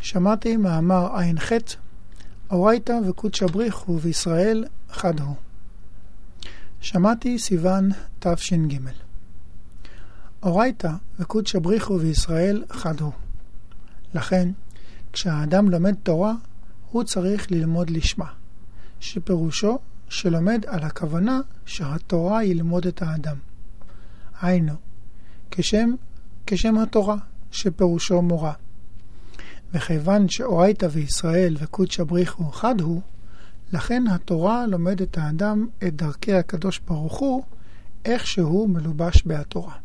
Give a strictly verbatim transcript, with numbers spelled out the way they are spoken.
שמעתי מאמר עין ח' אורייתא וקודשא בריחו וישראל חד הוא. שמעתי סיוון תש"ג. אורייתא וקודשא בריחו וישראל חד הוא. לכן, כשהאדם לומד תורה, הוא צריך ללמוד לשמה, שפירושו שלומד על הכוונה שהתורה ילמוד את האדם. היינו, כשם, כשם התורה, שפירושו מורה. וכיוון שאורייתא וישראל וקודשא בריחו חד הוא, לכן התורה לומד את האדם את דרכי הקדוש ברוך הוא, איך שהוא מלובש בהתורה.